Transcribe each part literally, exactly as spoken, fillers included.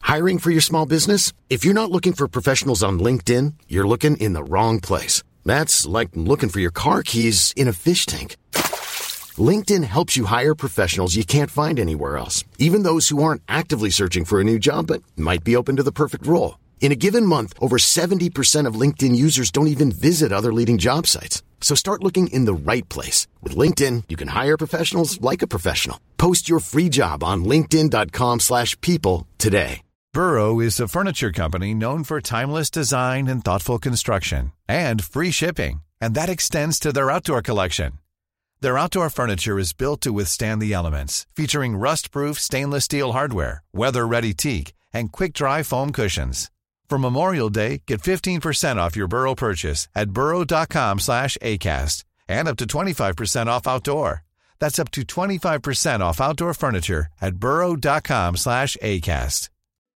Hiring for your small business? If you're not looking for professionals on LinkedIn, you're looking in the wrong place. That's like looking for your car keys in a fish tank. LinkedIn helps you hire professionals you can't find anywhere else, even those who aren't actively searching for a new job but might be open to the perfect role. In a given month, over seventy percent of LinkedIn users don't even visit other leading job sites. So start looking in the right place. With LinkedIn, you can hire professionals like a professional. Post your free job on linkedin.com slash people today. Burrow is a furniture company known for timeless design and thoughtful construction and free shipping, and that extends to their outdoor collection. Their outdoor furniture is built to withstand the elements, featuring rust-proof stainless steel hardware, weather-ready teak, and quick-dry foam cushions. For Memorial Day, get fifteen percent off your Burrow purchase at burrow.com slash ACAST and up to twenty-five percent off outdoor. That's up to twenty-five percent off outdoor furniture at burrow.com slash ACAST.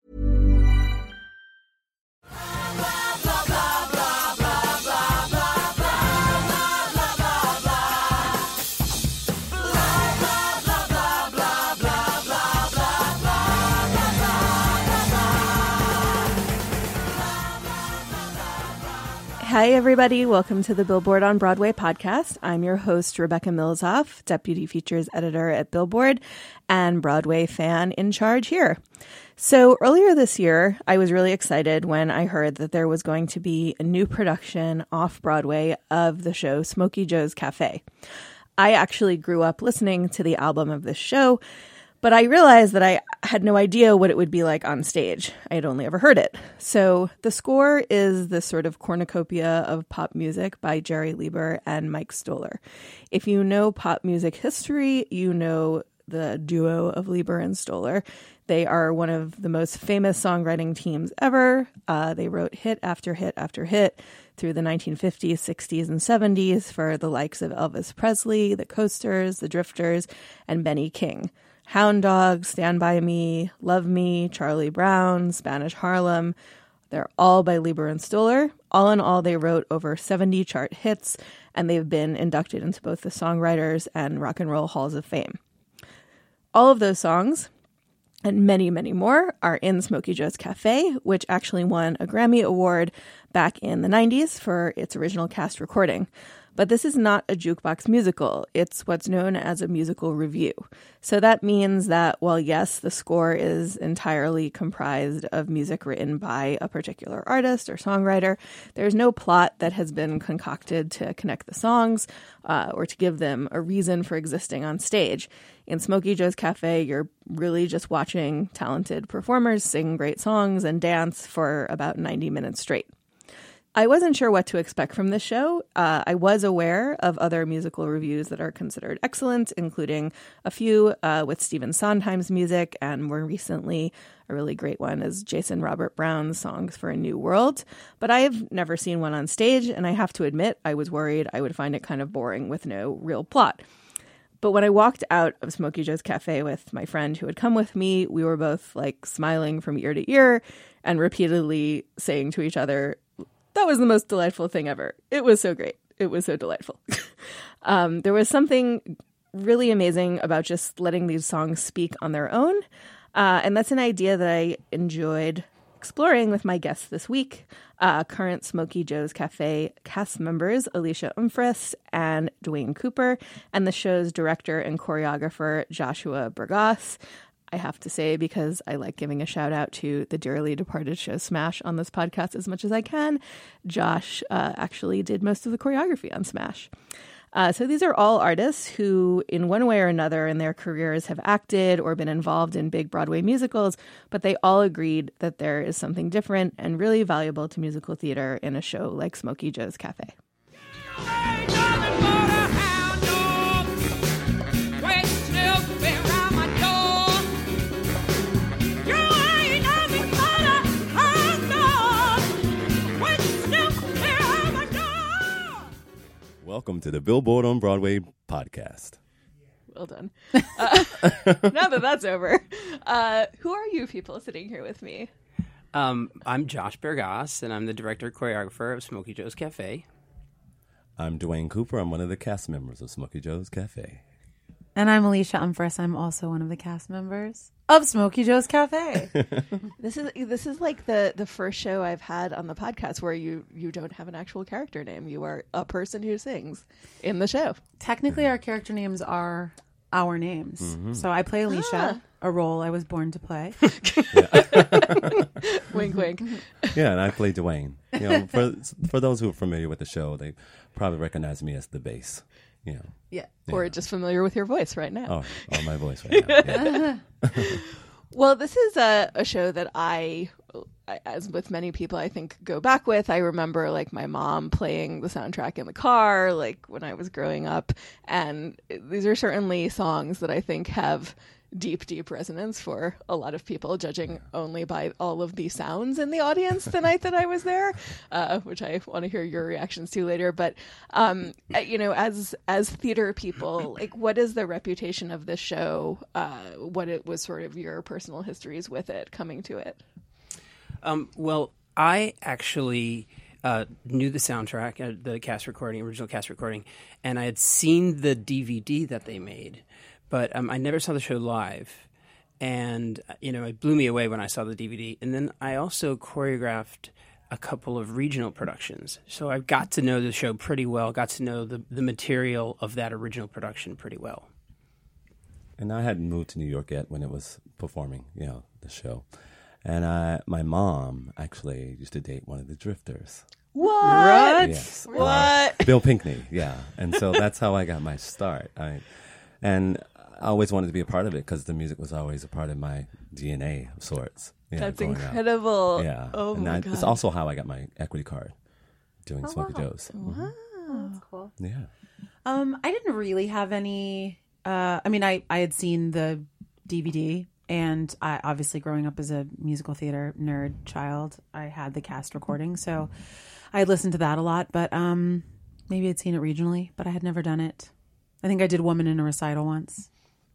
Hi, everybody. Welcome to the Billboard on Broadway podcast. I'm your host, Rebecca Milshoff, Deputy Features Editor at Billboard and Broadway fan in charge here. So earlier this year, I was really excited when I heard that there was going to be a new production off Broadway of the show Smokey Joe's Cafe. I actually grew up listening to the album of this show, but I realized that I had no idea what it would be like on stage. I had only ever heard it. So the score is this sort of cornucopia of pop music by Jerry Leiber and Mike Stoller. If you know pop music history, you know the duo of Leiber and Stoller. They are one of the most famous songwriting teams ever. Uh, they wrote hit after hit after hit through the nineteen fifties, sixties, and seventies for the likes of Elvis Presley, the Coasters, the Drifters, and Benny King. Hound Dog, Stand By Me, Love Me, Charlie Brown, Spanish Harlem. They're all by Leiber and Stoller. All in all, they wrote over seventy chart hits, and they've been inducted into both the Songwriters and Rock and Roll Halls of Fame. All of those songs, and many, many more, are in Smokey Joe's Cafe, which actually won a Grammy Award back in the nineties for its original cast recording. But this is not a jukebox musical. It's what's known as a musical review. So that means that, while yes, the score is entirely comprised of music written by a particular artist or songwriter, there's no plot that has been concocted to connect the songs uh, or to give them a reason for existing on stage. In Smokey Joe's Cafe, you're really just watching talented performers sing great songs and dance for about ninety minutes straight. I wasn't sure what to expect from this show. Uh, I was aware of other musical reviews that are considered excellent, including a few uh, with Stephen Sondheim's music, and more recently, a really great one is Jason Robert Brown's Songs for a New World. But I've never seen one on stage, and I have to admit, I was worried I would find it kind of boring with no real plot. But when I walked out of Smokey Joe's Cafe with my friend who had come with me, we were both like smiling from ear to ear and repeatedly saying to each other, "That was the most delightful thing ever. It was so great. It was so delightful." um, there was something really amazing about just letting these songs speak on their own. Uh, and that's an idea that I enjoyed exploring with my guests this week, uh, current Smokey Joe's Cafe cast members Alicia Umfrist and Dwayne Cooper, and the show's director and choreographer Joshua Burgas. I have to say, because I like giving a shout out to the dearly departed show Smash on this podcast as much as I can, Josh uh, actually did most of the choreography on Smash. Uh, so these are all artists who, in one way or another in their careers, have acted or been involved in big Broadway musicals, but they all agreed that there is something different and really valuable to musical theater in a show like Smokey Joe's Cafe. Welcome to the Billboard on Broadway podcast. Well done. Uh, now that that's over, uh, who are you people sitting here with me? Um, I'm Josh Burgas, and I'm the director and choreographer of Smokey Joe's Cafe. I'm Dwayne Cooper. I'm one of the cast members of Smokey Joe's Cafe. And I'm Alicia Umfress. I'm also one of the cast members of Smokey Joe's Cafe. This is this is like the, the first show I've had on the podcast where you, you don't have an actual character name. You are a person who sings in the show. Technically, our character names are our names. Mm-hmm. So I play Alicia, ah. a role I was born to play. Wink, wink. Yeah, and I play Dwayne. You know, for for those who are familiar with the show, they probably recognize me as the bass. You know. Yeah. Or yeah. just familiar with your voice right now. Oh, oh my voice right now. Yeah. Well, this is a, a show that I, as with many people, I think go back with. I remember like my mom playing the soundtrack in the car, like when I was growing up. And these are certainly songs that I think have deep, deep resonance for a lot of people, judging only by all of the sounds in the audience the night that I was there, uh, which I want to hear your reactions to later. But, um, you know, as as theater people, like, what is the reputation of this show? Uh, what it was sort of your personal histories with it coming to it? Um, well, I actually uh, knew the soundtrack, uh, the cast recording, original cast recording, and I had seen the D V D that they made. But um, I never saw the show live, and you know it blew me away when I saw the D V D. And then I also choreographed a couple of regional productions, so I got to know the show pretty well. Got to know the the material of that original production pretty well. And I hadn't moved to New York yet when it was performing, you know, the show. And I, my mom actually used to date one of the Drifters. What? Yes. What? Uh, Bill Pinkney. Yeah, and so that's how I got my start. I and. I always wanted to be a part of it because the music was always a part of my D N A of sorts. Yeah, That's incredible. Up. Yeah. Oh, and my I, God. It's also how I got my equity card doing oh, Smokey wow. Joe's. Wow. Oh, that's cool. Yeah. Um, I didn't really have any. Uh, I mean, I, I had seen the D V D, and I obviously growing up as a musical theater nerd child, I had the cast recording, so I had listened to that a lot. But um, maybe I'd seen it regionally, but I had never done it. I think I did Woman in a Recital once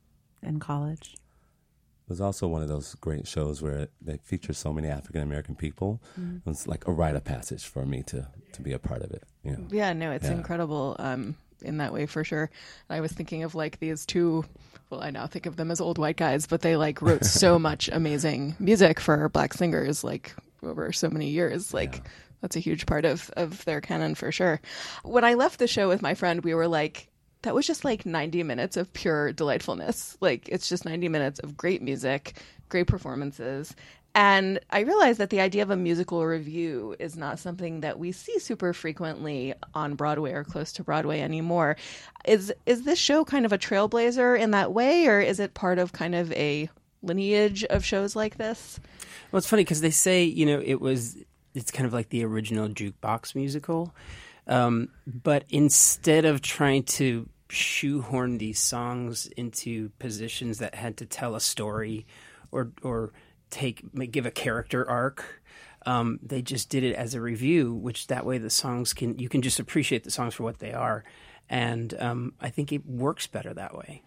in college. It was also one of those great shows where it, they feature so many African American people. Mm-hmm. It was like a rite of passage for me to, to be a part of it. You know? Yeah, no, it's yeah. incredible um, in that way for sure. I was thinking of like these two, well, I now think of them as old white guys, but they like wrote so much amazing music for Black singers like over so many years. Like yeah. that's a huge part of, of their canon for sure. When I left the show with my friend, we were like, that was just like ninety minutes of pure delightfulness. Like it's just ninety minutes of great music, great performances. And I realized that the idea of a musical review is not something that we see super frequently on Broadway or close to Broadway anymore. Is is this show kind of a trailblazer in that way, or is it part of kind of a lineage of shows like this? Well, it's funny because they say, you know, it was, it's kind of like the original jukebox musical. Um, but instead of trying to shoehorn these songs into positions that had to tell a story or or take give a character arc, um, they just did it as a review, which that way the songs can you can just appreciate the songs for what they are, and um, I think it works better that way.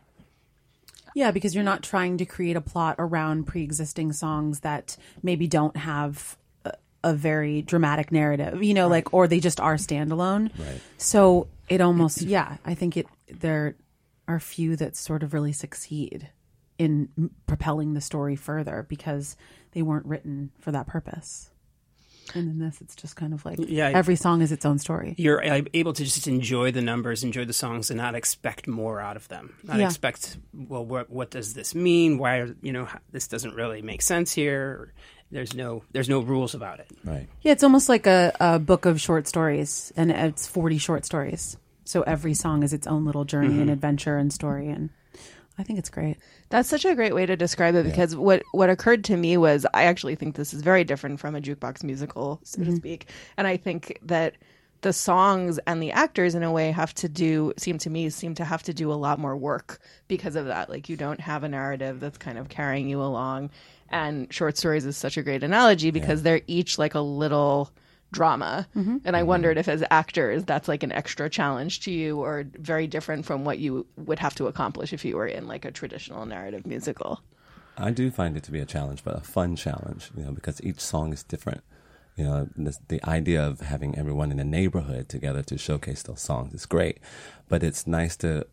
Yeah, because you're not trying to create a plot around pre-existing songs that maybe don't have a very dramatic narrative, you know, right. like, or they just are standalone. Right. So it almost, yeah, I think it, there are few that sort of really succeed in propelling the story further because they weren't written for that purpose. And in this, it's just kind of like yeah, every song is its own story. You're able to just enjoy the numbers, enjoy the songs, and not expect more out of them. Not yeah. expect, well, what, what does this mean? Why, are, you know, this doesn't really make sense here. There's no, there's no rules about it. Right. Yeah, it's almost like a, a book of short stories, and it's forty short stories. So every song is its own little journey mm-hmm. and adventure and story, and I think it's great. That's such a great way to describe it because yeah. what, what occurred to me was I actually think this is very different from a jukebox musical, so mm-hmm. to speak. And I think that the songs and the actors in a way have to do, seem to me, seem to have to do a lot more work because of that. Like you don't have a narrative that's kind of carrying you along. And short stories is such a great analogy because yeah. they're each like a little drama. Mm-hmm. And I wondered if as actors, that's like an extra challenge to you or very different from what you would have to accomplish if you were in like a traditional narrative musical. I do find it to be a challenge, but a fun challenge, you know, because each song is different. You know, this, the idea of having everyone in the neighborhood together to showcase those songs is great, but it's nice to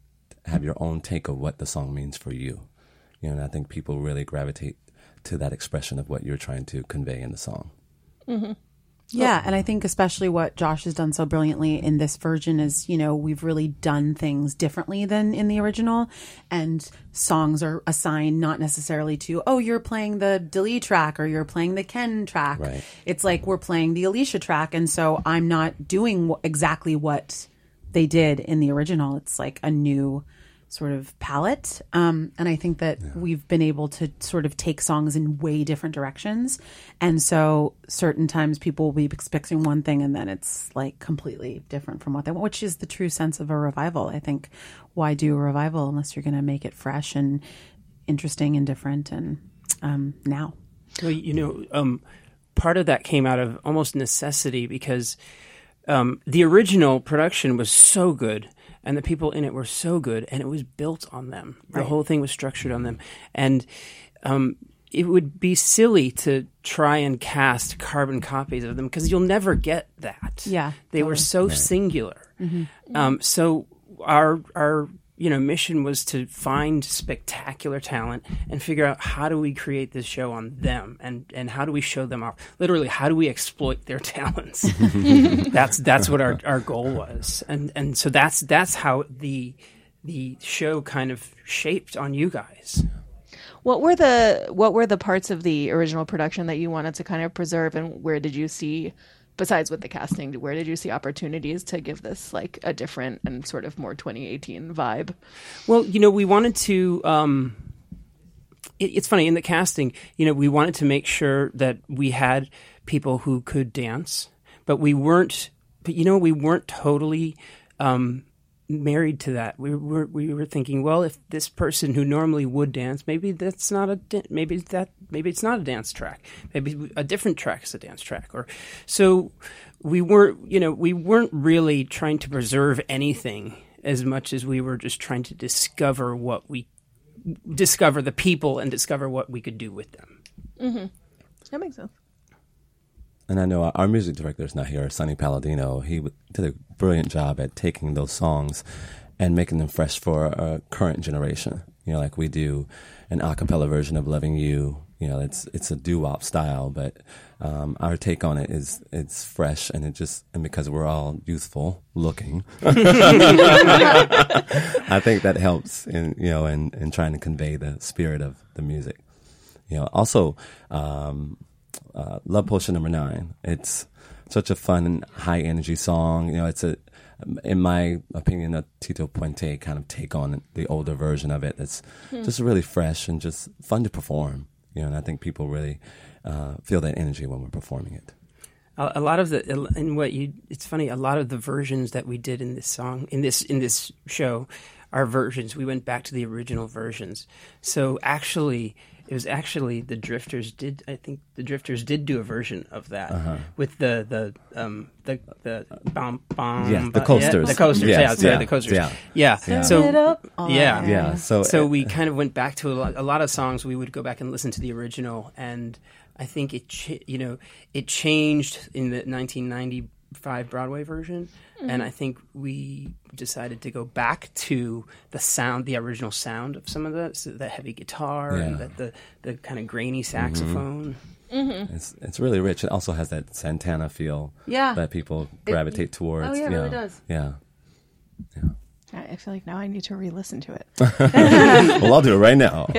have your own take of what the song means for you. You know, and I think people really gravitate to that expression of what you're trying to convey in the song. Mm-hmm. Yeah, and I think especially what Josh has done so brilliantly in this version is, you know, we've really done things differently than in the original, and songs are assigned not necessarily to, oh, you're playing the Dali track or you're playing the Ken track. Right. It's like we're playing the Alicia track, and so I'm not doing wh- exactly what they did in the original. It's like a new sort of palette. Um, and I think that yeah. we've been able to sort of take songs in way different directions. And so certain times people will be expecting one thing and then it's like completely different from what they want, which is the true sense of a revival. I think why do a revival unless you're going to make it fresh and interesting and different and um, now. Well, you know, um, part of that came out of almost necessity because um, the original production was so good. And the people in it were so good, and it was built on them. The right. whole thing was structured on them. And um, it would be silly to try and cast carbon copies of them because you'll never get that. Yeah, They totally. were so right. singular. Mm-hmm. Um, so our our you know mission was to find spectacular talent and figure out how do we create this show on them and, and how do we show them off. Literally, how do we exploit their talents? that's that's what our, our goal was, and and so that's that's how the the show kind of shaped on you guys. What were the what were the parts of the original production that you wanted to kind of preserve, and where did you see, besides with the casting, where did you see opportunities to give this like a different and sort of more twenty eighteen vibe? Well, you know, we wanted to. Um, it, it's funny in the casting. You know, we wanted to make sure that we had people who could dance, but we weren't. But you know, we weren't totally um, married to that. We were we were thinking, well, if this person who normally would dance, maybe that's not a da- maybe that maybe it's not a dance track. Maybe a different track is a dance track. Or so we weren't. You know, we weren't really trying to preserve anything as much as we were just trying to discover what we discover the people and discover what we could do with them. Mm-hmm. That makes sense. And I know our music director is not here, Sonny Palladino. He did a brilliant job at taking those songs and making them fresh for a current generation. You know, like we do an a cappella version of Loving You. You know, it's it's a doo-wop style, but um, our take on it is it's fresh, and it just and because we're all youthful looking, I think that helps in you know in, in trying to convey the spirit of the music. You know, also. Um, Uh, Love Potion Number Nine. It's such a fun, high energy song. You know, it's a, in my opinion, a Tito Puente kind of take on the older version of it. It's hmm. just really fresh and just fun to perform. You know, and I think people really uh, feel that energy when we're performing it. A, a lot of the, and what you, it's funny. A lot of the versions that we did in this song, in this in this show, are versions. We went back to the original versions. So actually. It was actually the Drifters did. I think the Drifters did do a version of that uh-huh. with the the um the the bomb bomb. Yeah, the coasters. Yeah, the coasters. Yes, yeah, sorry, yeah, the coasters. Yeah, yeah. yeah. So oh, yeah, yeah. So so uh, we kind of went back to a lot, a lot of songs. We would go back and listen to the original, and I think it ch- you know it changed in the nineteen ninety-five Broadway version. Mm-hmm. And I think we decided to go back to the sound, the original sound of some of the so the heavy guitar yeah. and the, the, the kind of grainy saxophone. Mm-hmm. It's it's really rich. It also has that Santana feel yeah. that people gravitate it, towards. Oh, yeah, it you really know. does. Yeah. Yeah. I feel like now I need to re-listen to it. Well, I'll do it right now.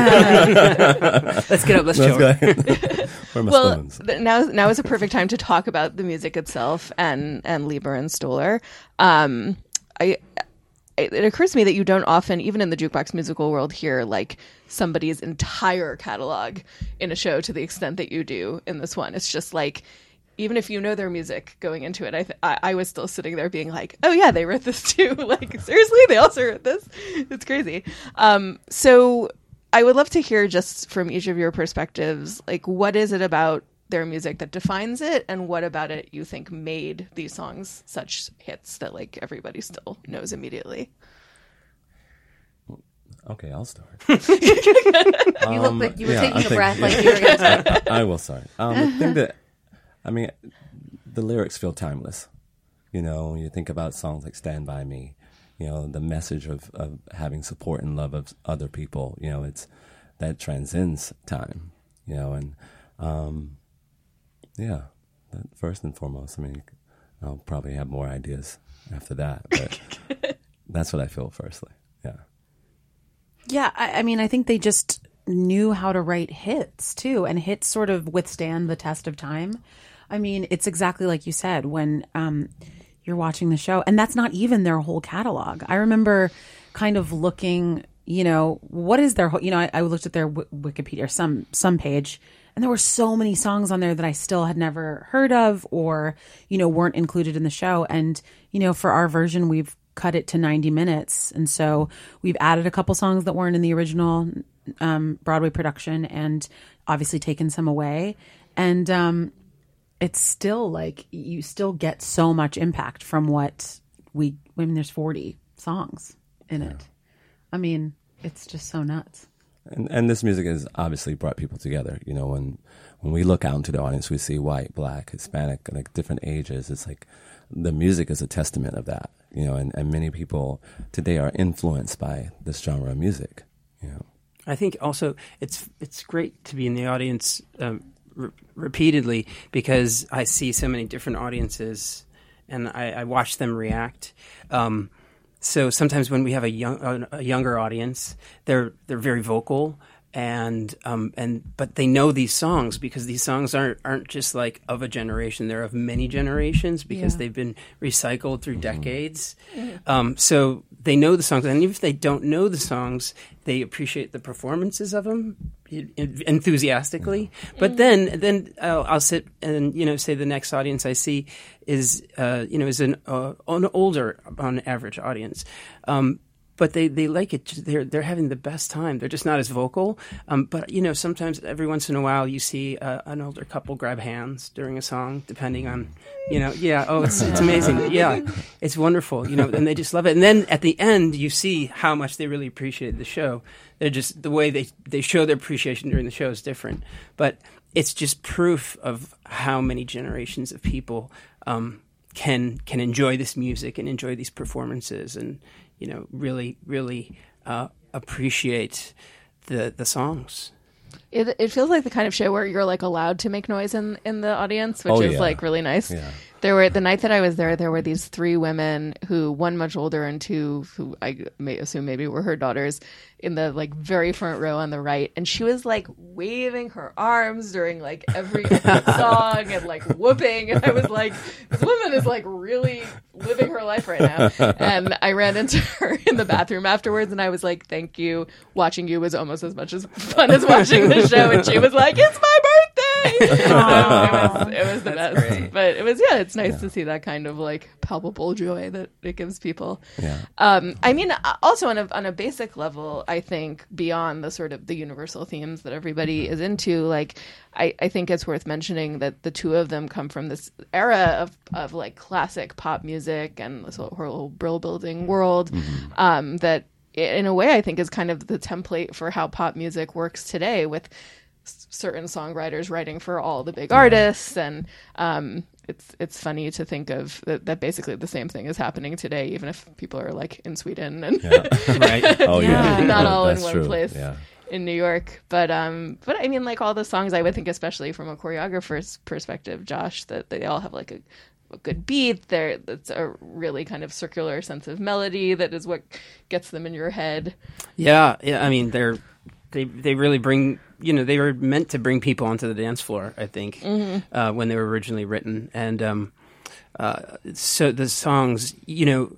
Let's get up. Let's chill. Where are my well, spoons? th- now now is a perfect time to talk about the music itself and and Lieber and Stoller. Um, I it, it occurs to me that you don't often, even in the jukebox musical world, hear like somebody's entire catalog in a show to the extent that you do in this one. It's just like. Even if you know their music going into it, I, th- I I was still sitting there being like, oh yeah, they wrote this too. Like, seriously, they also wrote this? It's crazy. Um, so I would love to hear just from each of your perspectives, like, what is it about their music that defines it, and what about it you think made these songs such hits that like everybody still knows immediately? Okay, I'll start. You look like you were yeah, taking I a think- breath like you were going to start. I, I will start. Um, the thing that, I mean, the lyrics feel timeless. You know, when you think about songs like Stand By Me, you know, the message of, of having support and love of other people, you know, it's that transcends time, you know, and um, yeah, that first and foremost, I mean, I'll probably have more ideas after that, but that's what I feel firstly. Yeah. Yeah. I, I mean, I think they just knew how to write hits too, and hits sort of withstand the test of time. I mean, it's exactly like you said when um, you're watching the show, and that's not even their whole catalog. I remember kind of looking, you know, what is their whole, you know, I, I looked at their w- Wikipedia, some, some page, and there were so many songs on there that I still had never heard of or, you know, weren't included in the show. And, you know, for our version, we've cut it to ninety minutes. And so we've added a couple songs that weren't in the original um, Broadway production and obviously taken some away. And um, it's still like you still get so much impact from what we, I mean, there's forty songs in yeah. it. I mean, it's just so nuts. And and this music has obviously brought people together. You know, when when we look out into the audience, we see white, black, Hispanic, like different ages. It's like the music is a testament of that. You know, and, and many people today are influenced by this genre of music. You know, I think also it's it's great to be in the audience um, re- repeatedly because I see so many different audiences, and I, I watch them react. Um, So sometimes when we have a young, a younger audience, they're they're very vocal, and um and but they know these songs because these songs aren't aren't just like of a generation; they're of many generations because Yeah. they've been recycled through decades. Um, so they know the songs, and even if they don't know the songs, they appreciate the performances of them enthusiastically. But then then I'll, I'll sit and you know say the next audience I see is uh, you know is an uh, an older on average audience. Um, But they, they like it. They're they're having the best time. They're just not as vocal. Um, but you know, sometimes every once in a while, you see uh, an older couple grab hands during a song, depending on, you know, yeah. Oh, it's it's amazing. Yeah, it's wonderful. You know, and they just love it. And then at the end, you see how much they really appreciated the show. They're just the way they they show their appreciation during the show is different. But it's just proof of how many generations of people um, can can enjoy this music and enjoy these performances and. You know, really, really uh, appreciate the the songs. It it feels like the kind of show where you're like allowed to make noise in, in the audience, which Oh, is yeah. like really nice. Yeah. There were the night that I was there, there were these three women who, one much older and two who I may assume maybe were her daughters, in the like very front row on the right, and she was like waving her arms during like every song and like whooping, and I was like, this woman is like really living her life right now. And I ran into her in the bathroom afterwards, and I was like, thank you. Watching you was almost as much as fun as watching the show, and she was like, it's my birthday. So it was it was the That's best, great. but it was yeah, it's nice to see that kind of like palpable joy that it gives people. Yeah. Um, I mean, also on a on a basic level, I think beyond the sort of the universal themes that everybody is into, like I, I think it's worth mentioning that the two of them come from this era of of like classic pop music and this whole, whole Brill building world um, that in a way I think is kind of the template for how pop music works today with s- certain songwriters writing for all the big artists and um, it's it's funny to think of that, that basically the same thing is happening today, even if people are like in Sweden and Yeah. Right. Oh yeah. Yeah. Not Oh, all in that's one true. place. Yeah. in New York. But um, but I mean, like all the songs, I would think, especially from a choreographer's perspective, Josh, that they all have like a, a good beat. There, it's a really kind of circular sense of melody that is what gets them in your head. Yeah, yeah. I mean, they're they they really bring. You know, they were meant to bring people onto the dance floor, I think, mm-hmm. uh, when they were originally written. And um, uh, so the songs, you know,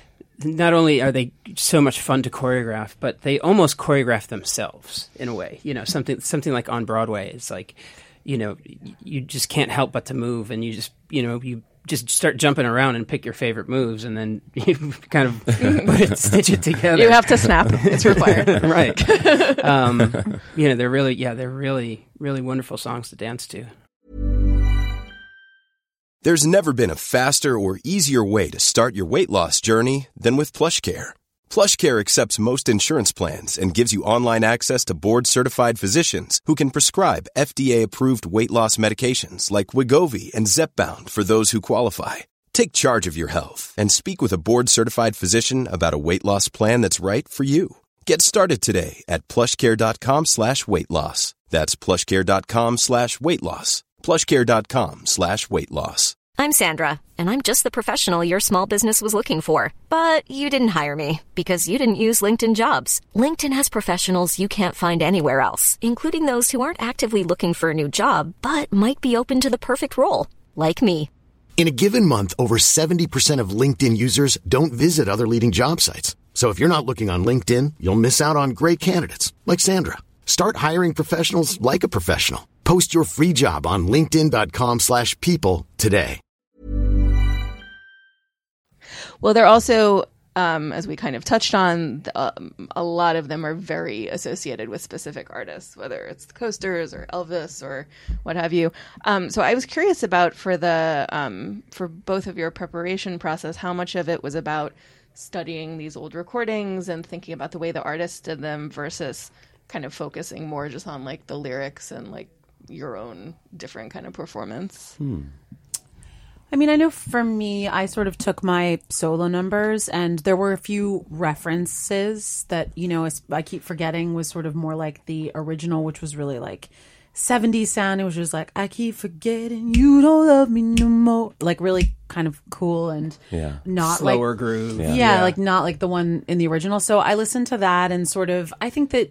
not only are they so much fun to choreograph, but they almost choreograph themselves in a way. You know, something something like On Broadway is like, you know, you just can't help but to move, and you just, you know, you just start jumping around and pick your favorite moves, and then you kind of put it, stitch it together. You have to snap; it's required. Right. Um, you know, they're really, yeah, they're really, really wonderful songs to dance to. There's never been a faster or easier way to start your weight loss journey than with PlushCare. PlushCare accepts most insurance plans and gives you online access to board-certified physicians who can prescribe F D A-approved weight loss medications like Wegovy and Zepbound for those who qualify. Take charge of your health and speak with a board-certified physician about a weight loss plan that's right for you. Get started today at plushcare.com slash weight loss. That's plushcare.com slash weight loss. plushcare.com slash weight loss. I'm Sandra, and I'm just the professional your small business was looking for. But you didn't hire me because you didn't use LinkedIn Jobs. LinkedIn has professionals you can't find anywhere else, including those who aren't actively looking for a new job, but might be open to the perfect role, like me. In a given month, over seventy percent of LinkedIn users don't visit other leading job sites. So if you're not looking on LinkedIn, you'll miss out on great candidates like Sandra. Start hiring professionals like a professional. Post your free job on linkedin.com slash people today. Well, they're also, um, as we kind of touched on, um, a lot of them are very associated with specific artists, whether it's the Coasters or Elvis or what have you. Um, so I was curious about for the um, for both of your preparation process, how much of it was about studying these old recordings and thinking about the way the artists did them versus kind of focusing more just on like the lyrics and like your own different kind of performance. Hmm. I mean, I know for me, I sort of took my solo numbers, and there were a few references that, you know, I keep forgetting was sort of more like the original, which was really like seventies sound. It was just like, I keep forgetting you don't love me no more. Like really kind of cool and yeah. not slower like, groove. Yeah, yeah, like not like the one in the original. So I listened to that and sort of, I think that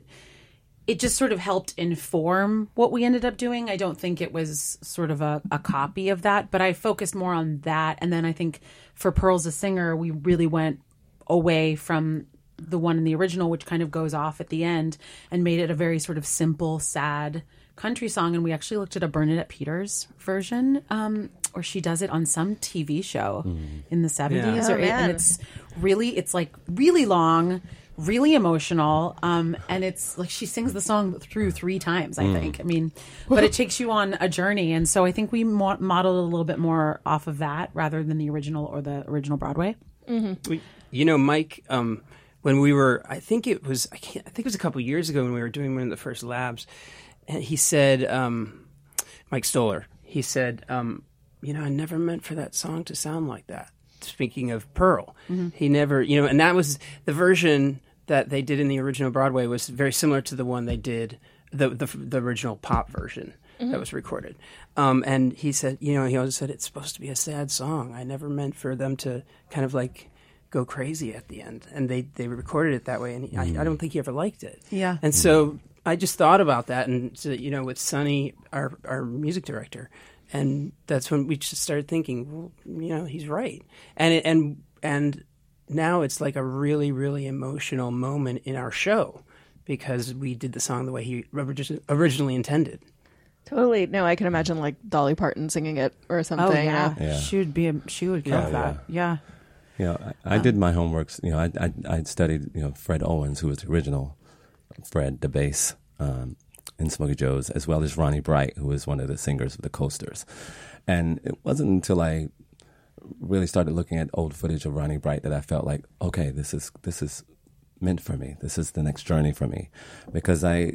it just sort of helped inform what we ended up doing. I don't think it was sort of a, a copy of that, but I focused more on that. And then I think for Pearl's a Singer, we really went away from the one in the original, which kind of goes off at the end, and made it a very sort of simple, sad country song. And we actually looked at a Bernadette Peters version, um, or she does it on some T V show mm. in the seventies. Yeah. Or, Oh, man. and it's really, it's like really long, really emotional, um, and it's like she sings the song through three times, I mm. think. I mean, but it takes you on a journey, and so I think we mo- modeled a little bit more off of that rather than the original or the original Broadway. Mm-hmm. We, you know, Mike, um, when we were, I think it was, I, can't, I think it was a couple of years ago when we were doing one of the first labs, and he said, um, Mike Stoller, he said, um, you know, I never meant for that song to sound like that. Speaking of Pearl, mm-hmm. he never, you know, and that was the version that they did in the original Broadway was very similar to the one they did, the the, the original pop version mm-hmm. that was recorded. Um, and he said, you know, he always said, it's supposed to be a sad song. I never meant for them to kind of like go crazy at the end. And they, they recorded it that way. And he, mm. I, I don't think he ever liked it. Yeah. And so I just thought about that. And, so, you know, with Sonny, our, our music director, and that's when we just started thinking, well, you know, he's right. And it, and and now it's like a really, really emotional moment in our show because we did the song the way he originally intended. Totally. No, I can imagine like Dolly Parton singing it or something. Oh yeah, you know? yeah. she would be. A, she would kill yeah, that. Yeah. Yeah, you know, I, I did my homeworks. You know, I I, I studied you know Fred Owens, who was the original Fred, the bass. Um, in Smokey Joe's, as well as Ronnie Bright, who was one of the singers of the Coasters. And it wasn't until I really started looking at old footage of Ronnie Bright that I felt like, okay, this is this is meant for me. This is the next journey for me. Because I,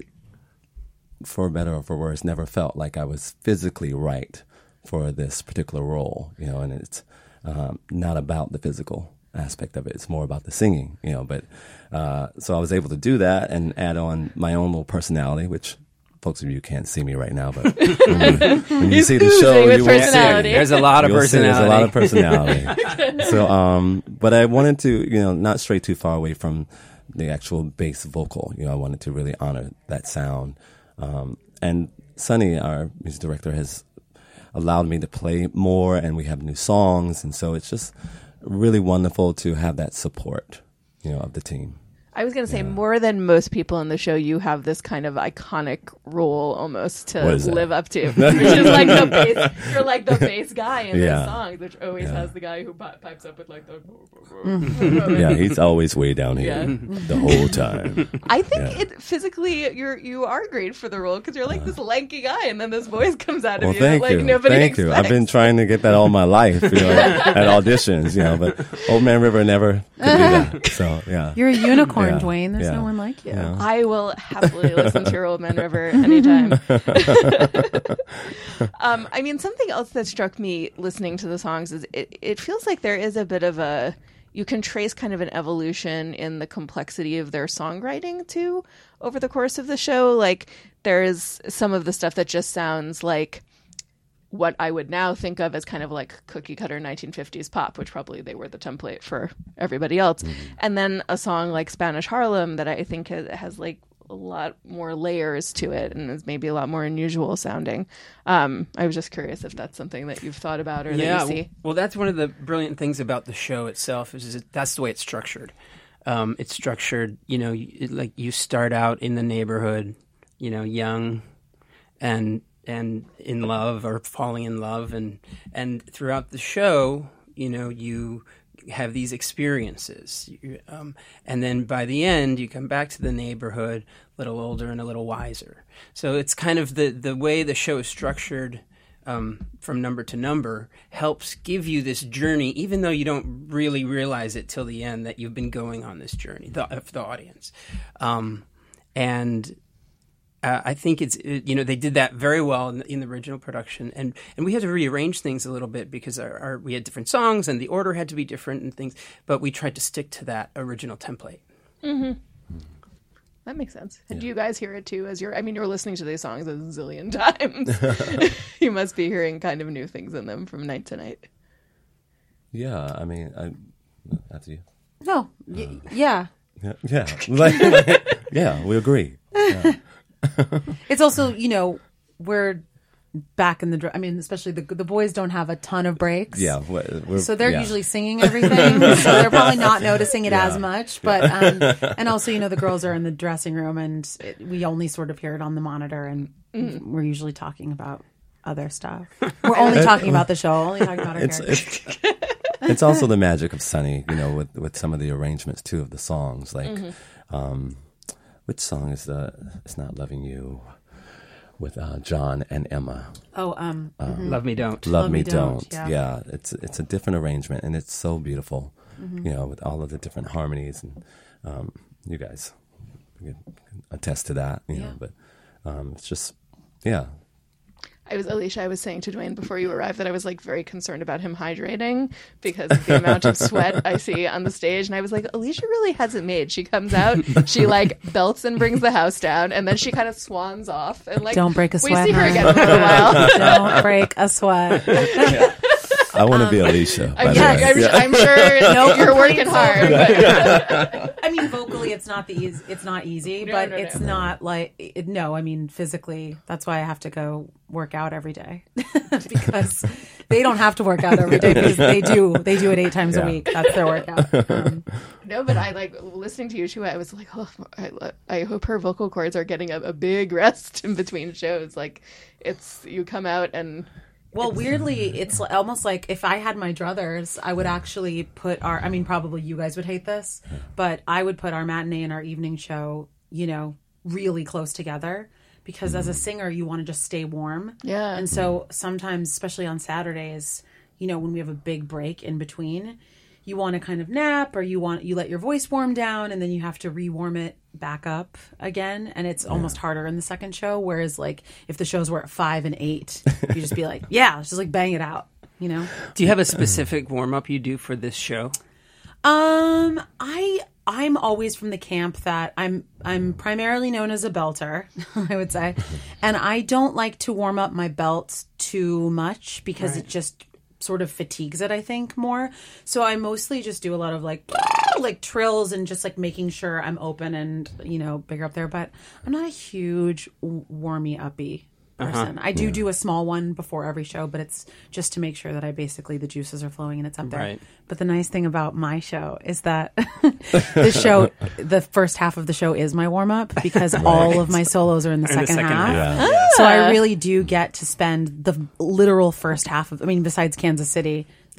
for better or for worse, never felt like I was physically right for this particular role, you know, and it's um, not about the physical aspect of it. It's more about the singing, you know, but uh, so I was able to do that and add on my own little personality, which folks of you can't see me right now, but when you, when you see the show, you will see. There's a lot of You'll personality. See, there's a lot of personality. So, um, but I wanted to, you know, not stray too far away from the actual bass vocal. You know, I wanted to really honor that sound. Um, and Sonny, our music director, has allowed me to play more, and we have new songs, and so it's just really wonderful to have that support, you know, of the team. I was going to say, Yeah. more than most people in the show, you have this kind of iconic role almost to What is that? live up to, which is like the bass. You're like the bass guy in Yeah. the songs, which always Yeah. has the guy who pi- pipes up with like the. Yeah, he's always way down here Yeah. the whole time. I think Yeah. it physically you're you are great for the role because you're like this lanky guy, and then this voice comes out of Well, you thank that like you. nobody Thank you. expects. I've been trying to get that all my life, you know, at auditions, you know, but Old Man River never could do that. So, yeah. You're a unicorn. horn, Yeah. Dwayne. There's Yeah. no one like you. Yeah. I will happily listen to your Old Man River anytime. um, I mean, something else that struck me listening to the songs is it, it feels like there is a bit of a, you can trace kind of an evolution in the complexity of their songwriting too over the course of the show. Like there's some of the stuff that just sounds like what I would now think of as kind of like cookie cutter nineteen fifties pop, which probably they were the template for everybody else. Mm-hmm. And then a song like Spanish Harlem that I think has, has like a lot more layers to it and is maybe a lot more unusual sounding. Um, I was just curious if that's something that you've thought about or yeah, that you see. Well, that's one of the brilliant things about the show itself is, is that's the way it's structured. Um, it's structured, you know, it, like you start out in the neighborhood, you know, young and and in love or falling in love, and and throughout the show, you know, you have these experiences, um, and then by the end you come back to the neighborhood a little older and a little wiser. So it's kind of the the way the show is structured, um, from number to number, helps give you this journey, even though you don't really realize it till the end that you've been going on this journey, the, the audience, um, and Uh, I think it's, you know, they did that very well in the, in the original production. And, and we had to rearrange things a little bit because our, our, we had different songs and the order had to be different and things. But we tried to stick to that original template. Mm-hmm. That makes sense. And Yeah. do you guys hear it too as you're, I mean, you're listening to these songs a zillion times. You must be hearing kind of new things in them from night to night. Yeah, I mean, I, after you. No. Y- yeah. Yeah, yeah, like, like, yeah, we agree. Yeah. It's also, you know, we're back in the, dr- I mean, especially the the boys don't have a ton of breaks. Yeah, we're, we're, So they're yeah. usually singing everything. So they're probably not noticing it Yeah. as much. But, um, and also, you know, the girls are in the dressing room and it, we only sort of hear it on the monitor and we're usually talking about other stuff. We're only talking about the show, only talking about our It's, characters. it's it's also the magic of Sunny, you know, with with some of the arrangements too of the songs. Like, um, which song is the? It's Not Loving You, with uh, John and Emma. Oh, um, mhm. Love Me Don't. Love, Love Me, Me Don't. Don't, yeah. Yeah, it's it's a different arrangement and it's so beautiful. Mm-hmm. You know, with all of the different harmonies and um, you guys can attest to that. You Yeah. know, but um, it's just yeah. I was, Alicia, I was saying to Dwayne before you arrived that I was like very concerned about him hydrating because of the amount of sweat I see on the stage. And I was like, Alicia really hasn't made. She comes out, she like belts and brings the house down, and then she kind of swans off. And like, Don't break a we sweat, see her hon. again in a little while. Don't break a sweat. I want to be Alicia. By I'm, the sure, way. I'm, Yeah. I'm sure No you're working complaints hard. But I mean, vocally, it's not the easy, it's not easy, No, but no, it's no. not like it, no. I mean, physically, that's why I have to go work out every day because they don't have to work out every day because they do. They do it eight times Yeah. a week. That's their workout. Um, no, but I like listening to you too. I was like, oh, I, I hope her vocal cords are getting a, a big rest in between shows. Like, it's you come out and. Well, weirdly, it's li- almost like if I had my druthers, I would actually put our, I mean, probably you guys would hate this, but I would put our matinee and our evening show, you know, really close together because as a singer, you want to just stay warm. Yeah. And so sometimes, especially on Saturdays, you know, when we have a big break in between, you want to kind of nap or you want, you let your voice warm down and then you have to re-warm it back up again. And it's almost harder in the second show. Whereas like if the shows were at five and eight, you just be like, yeah, let's just like bang it out, you know? Do you have a specific warm up you do for this show? Um, I, I'm always from the camp that I'm, I'm primarily known as a belter, I would say. And I don't like to warm up my belt too much because Right. it just sort of fatigues it, I think, more. So I mostly just do a lot of like like trills and just like making sure I'm open and, you know, bigger up there. But I'm not a huge w- warmy uppy person. I do do a small one before every show, but it's just to make sure that I basically the juices are flowing and it's up there. Right. But the nice thing about my show is that the show, the first half of the show is my warm up because all of my solos are in the, In the second, second half. half. Yeah. So I really do get to spend the literal first half of, I mean, besides Kansas City,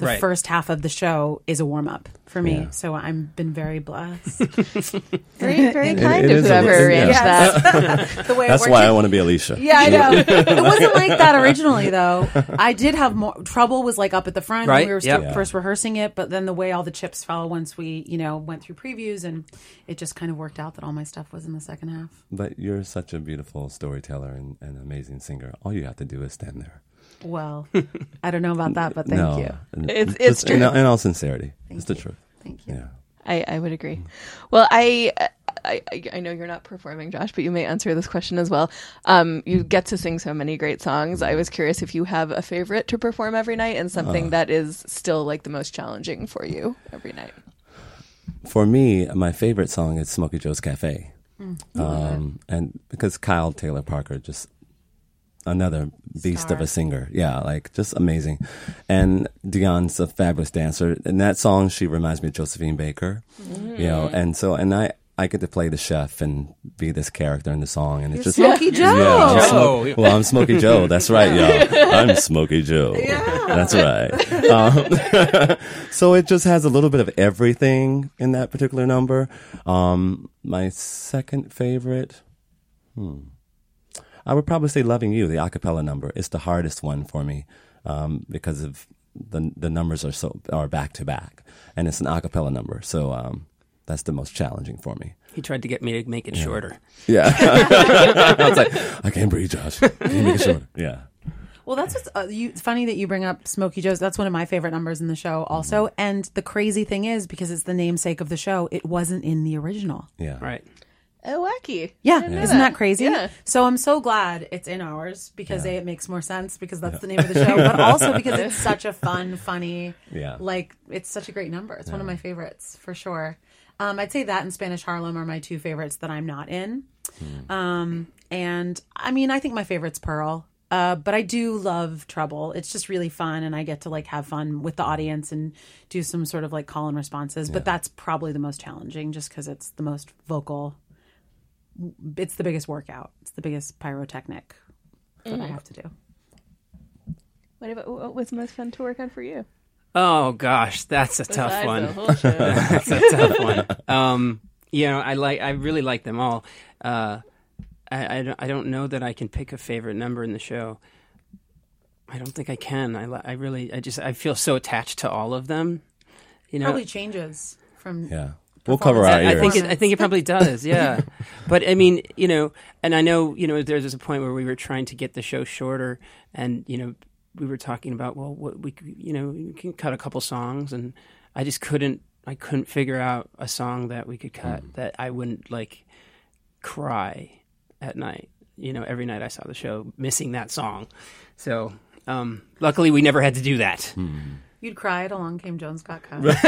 the Right. first half of the show is a warm up for me. Yeah. So I've been very blessed. Very, very It- kind it of is a- whoever yeah. arranged that. Yes. The way it That's worked. why I want to be Alicia. Yeah, I know. It wasn't like that originally, though. I did have more trouble. Was like up at the front Right, when we were still yep. Yeah. first rehearsing it, but then the way all the chips fell once we, you know, went through previews, and it just kind of worked out that all my stuff was in the second half. But you're such a beautiful storyteller and an amazing singer. All you have to do is stand there. Well, I don't know about that, but thank no, you. and It's- just it's in, true. in all sincerity, it's the truth. Thank you. Yeah. I, I would agree. Well, I, I I know you're not performing, Josh, but you may answer this question as well. Um, you get to sing so many great songs. I was curious if you have a favorite to perform every night and something that is still like the most challenging for you every night. For me, my favorite song is Smokey Joe's Cafe. Um, and because Kyle Taylor Parker, just another beast Star. of a singer. Yeah, like just amazing. And Dion's a fabulous dancer. In that song, she reminds me of Josephine Baker. You know, and so, and I, I get to play the chef and be this character in the song. And it's just Smokey Joe. Yeah, I'm Joe. Smo- well, I'm Smokey Joe. That's right, y'all. I'm Smokey Joe. That's right. Um, so it just has a little bit of everything in that particular number. Um, my second favorite, hmm, I would probably say "Loving You," the a cappella number. It's the hardest one for me um, because of the the numbers are so are back to back, and it's an a cappella number. So um, that's the most challenging for me. He tried to get me to make it shorter. Yeah. I was like, I can't breathe, Josh. Can you make it shorter? Yeah. Well, that's what's uh, you, it's funny that you bring up Smokey Joe's. That's one of my favorite numbers in the show, also. Mm-hmm. And the crazy thing is, because it's the namesake of the show, it wasn't in the original. Yeah. Right. Oh, wacky. Yeah, I didn't know isn't that crazy? Yeah. So I'm so glad it's in ours because A, it makes more sense because that's the name of the show, but also because it's such a fun, funny, Yeah. like it's such a great number. It's one of my favorites for sure. Um, I'd say that and Spanish Harlem are my two favorites that I'm not in. Um, and I mean, I think my favorite's Pearl. Uh, but I do love Trouble. It's just really fun, and I get to like have fun with the audience and do some sort of like call and responses. But that's probably the most challenging, just because it's the most vocal. It's the biggest workout. It's the biggest pyrotechnic that I have to do. What, about, what was most fun to work on for you? Oh gosh, that's a tough Besides one. the whole show. That's a tough one. Um, you know, I like, I really like them all. Uh, I, I, don't, I don't know that I can pick a favorite number in the show. I don't think I can. I, li- I really, I just, I feel so attached to all of them. You know, Probably changes from Yeah. We'll cover our I, I ears. think it, I think it probably does, yeah. But I mean, you know, and I know, you know, there's a point where we were trying to get the show shorter, and you know, we were talking about, well, what we, could- you know, we can cut a couple songs, and I just couldn't, I couldn't figure out a song that we could cut Mm. that I wouldn't like cry at night. You know, every night I saw the show, missing that song. So, um, luckily, we never had to do that. You'd cry at Along Came Jones Got Cut. That's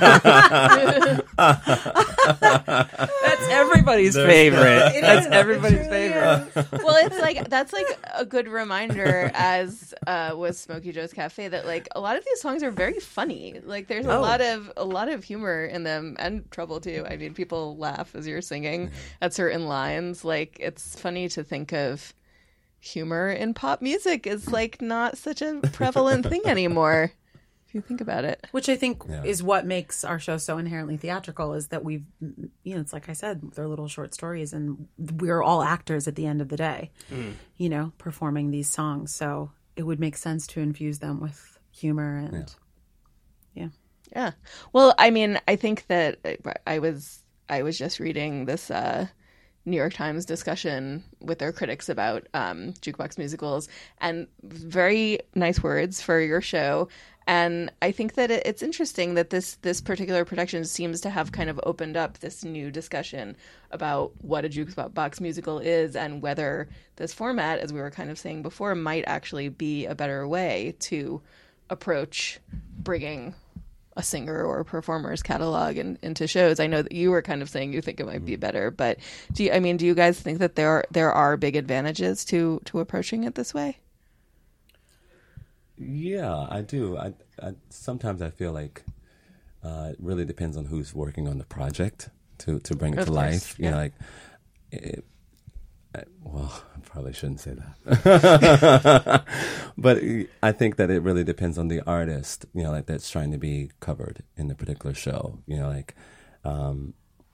everybody's favorite. That's everybody's favorite. Well, it's like that's like a good reminder, as uh, with Smokey Joe's Cafe, that like a lot of these songs are very funny. Like there's a Oh. lot of a lot of humor in them, and Trouble too. I mean, people laugh as you're singing at certain lines. Like it's funny to think of humor in pop music is like not such a prevalent thing anymore. If you think about it. Which I think Yeah. is what makes our show so inherently theatrical is that we've, you know, it's like I said, they're little short stories and we're all actors at the end of the day, you know, performing these songs. So it would make sense to infuse them with humor and, yeah. Yeah. Well, I mean, I think that I was I was just reading this uh, New York Times discussion with their critics about um, jukebox musicals, and very nice words for your show. And I think that it, it's interesting that this this particular production seems to have kind of opened up this new discussion about what a jukebox musical is and whether this format, as we were kind of saying before, might actually be a better way to approach bringing a singer or a performer's catalog in, into shows. I know that you were kind of saying you think it might be better, but do you, I mean, do you guys think that there are, there are big advantages to, to approaching it this way? Yeah, I do. I, I sometimes I feel like uh, it really depends on who's working on the project to, to bring it Of to course, life. You yeah. know, like it, Well, I probably shouldn't say that. But I think that it really depends on the artist, you know, like that's trying to be covered in the particular show. You know, like um,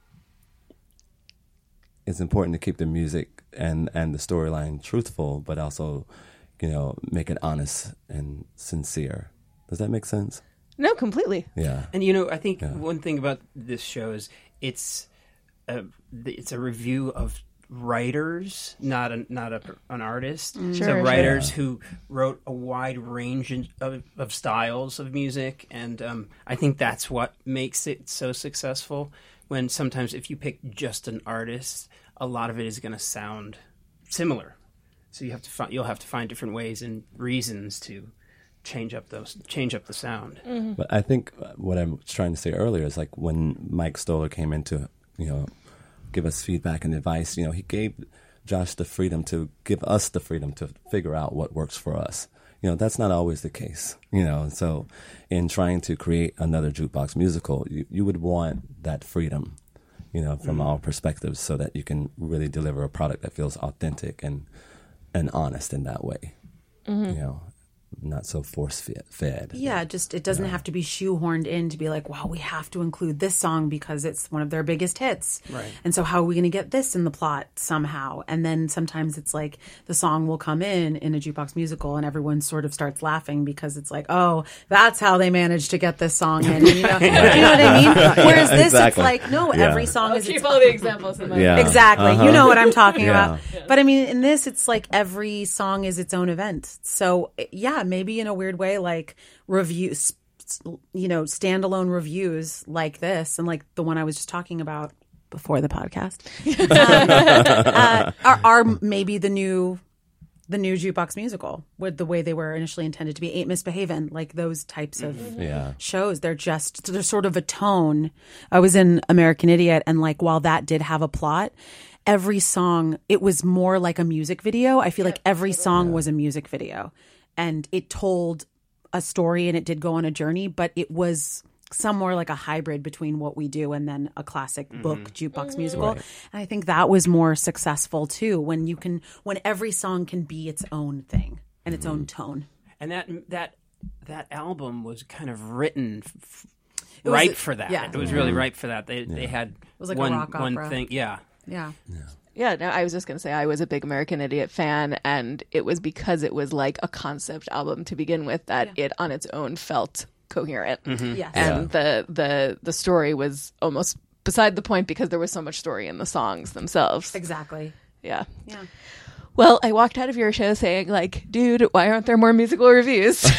it's important to keep the music and, and the storyline truthful, but also, you know, make it honest and sincere. Does that make sense? No, completely. Yeah. And, you know, I think Yeah. one thing about this show is it's a, it's a review of writers, not a, not a, an artist. Sure, so sure. writers who wrote a wide range in- of, of styles of music, and um, I think that's what makes it so successful. When sometimes if you pick just an artist, a lot of it is going to sound similar. So you have to find, you'll have to find different ways and reasons to change up those change up the sound. Mm-hmm. But I think what I was trying to say earlier is like when Mike Stoller came in to, you know, give us feedback and advice, you know, he gave Josh the freedom to give us the freedom to figure out what works for us. You know, that's not always the case, you know. So in trying to create another jukebox musical, you, you would want that freedom, you know, from Mm-hmm. all perspectives so that you can really deliver a product that feels authentic and and honest in that way, Mm-hmm. you know. Not so force fed. Yeah, just it doesn't have to be shoehorned in to be like, wow, we have to include this song because it's one of their biggest hits. Right. And so how are we going to get this in the plot somehow? And then sometimes it's like the song will come in in a jukebox musical and everyone sort of starts laughing because it's like, oh, that's how they managed to get this song in. You know, you know what I mean? Whereas this, exactly. it's like, no, Yeah. every song I'll is keep its all the examples in my Yeah. mind. Exactly. Uh-huh. You know what I'm talking Yeah. about. But I mean, in this, it's like every song is its own event. So yeah, maybe in a weird way, like reviews, you know, standalone reviews like this and like the one I was just talking about before the podcast um, uh, are, are maybe the new the new jukebox musical with the way they were initially intended to be. Ain't Misbehavin', like those types of Yeah. shows. They're just, they're sort of a tone. I was in American Idiot, and like while that did have a plot, every song, it was more like a music video. I feel like every song was a music video, and it told a story and it did go on a journey, but it was somewhere like a hybrid between what we do and then a classic book jukebox musical. Right. And I think that was more successful too, when you can, when every song can be its own thing and its own tone. And that that that album was kind of written f- was ripe a- for that. yeah. It was really ripe for that. They they had was like a one rock one opera. thing. Yeah. Yeah. Yeah, no, I was just going to say I was a big American Idiot fan, and it was because it was like a concept album to begin with that it on its own felt coherent. Yes. And the, the the story was almost beside the point because there was so much story in the songs themselves. Exactly. Yeah. Yeah. Well, I walked out of your show saying, like, dude, why aren't there more musical reviews? so,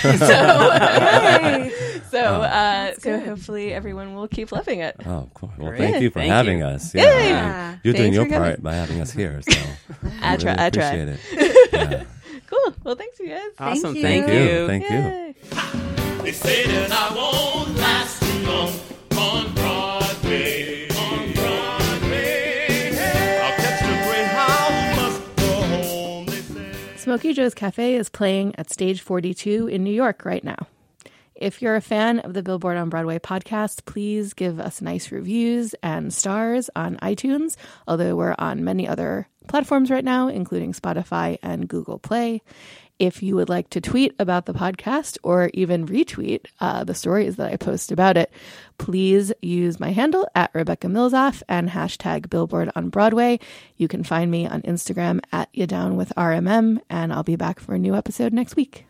so, uh, so hopefully everyone will keep loving it. Oh, cool. Well, Great. thank you for Thank having you. us. Yay. Yeah. You're doing Thanks your for coming. part by having us here. So I I try- really I try. appreciate it. Yeah. Cool. Well, thanks, you guys. Awesome. you. Thank Thank you. you. Thank you. Yay. They say that I won't last too long on Broadway. On Broadway. I'll catch the Greyhound, must go home, they say. Smokey Joe's Cafe is playing at Stage forty-two in New York right now. If you're a fan of the Billboard on Broadway podcast, please give us nice reviews and stars on iTunes, although we're on many other platforms right now, including Spotify and Google Play. If you would like to tweet about the podcast or even retweet uh, the stories that I post about it, please use my handle at Rebecca Milzoff and hashtag Billboard on Broadway. You can find me on Instagram at You Down with R M M, and I'll be back for a new episode next week.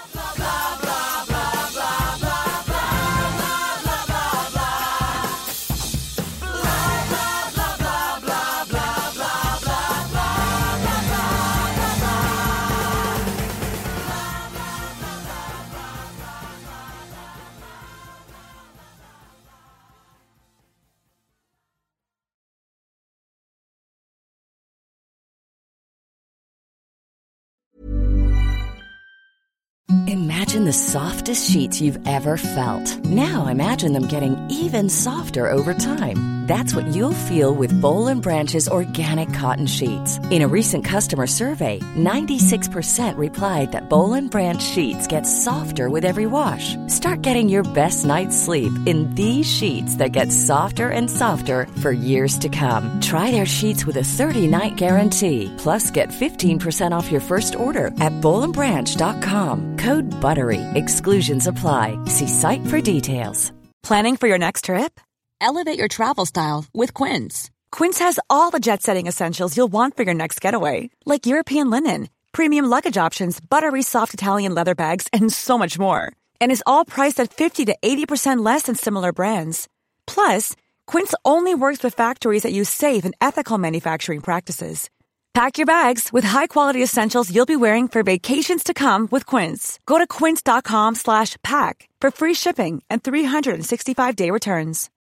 Imagine the softest sheets you've ever felt. Now imagine them getting even softer over time. That's what you'll feel with Bowl and Branch's organic cotton sheets. In a recent customer survey, ninety-six percent replied that Bowl and Branch sheets get softer with every wash. Start getting your best night's sleep in these sheets that get softer and softer for years to come. Try their sheets with a thirty-night guarantee. Plus, get fifteen percent off your first order at bowl and branch dot com. Code BUTTERY. Exclusions apply. See site for details. Planning for your next trip? Elevate your travel style with Quince. Quince has all the jet-setting essentials you'll want for your next getaway, like European linen, premium luggage options, buttery soft Italian leather bags, and so much more. And is all priced at fifty to eighty percent less than similar brands. Plus, Quince only works with factories that use safe and ethical manufacturing practices. Pack your bags with high-quality essentials you'll be wearing for vacations to come with Quince. Go to quince dot com slash pack for free shipping and three sixty-five day returns.